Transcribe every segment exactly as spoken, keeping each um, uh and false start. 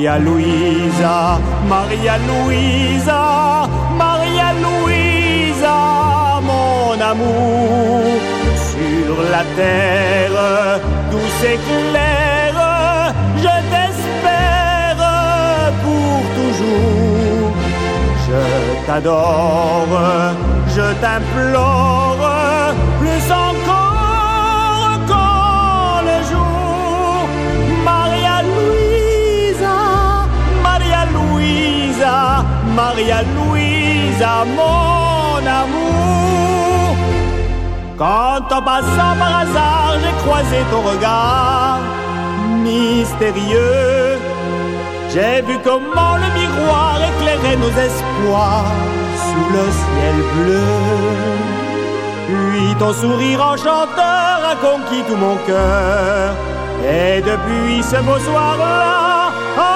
Maria Luisa, Maria Luisa, Maria Luisa, mon amour. Sur la terre, douce et claire, je t'espère pour toujours. Je t'adore, je t'implore, plus encore quand le jour. Maria Luisa, Maria Luisa, Maria Luisa, mon amour. Quand en passant par hasard j'ai croisé ton regard mystérieux, j'ai vu comment le miroir éclairait nos espoirs sous le ciel bleu. Puis ton sourire enchanteur a conquis tout mon cœur. Et depuis ce beau soir-là,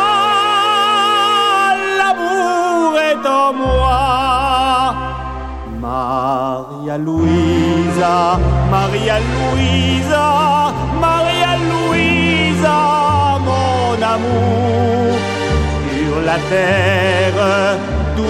ah, l'amour est en moi. Maria Luisa, Maria Luisa, Maria Luisa, mon amour. Sur la terre,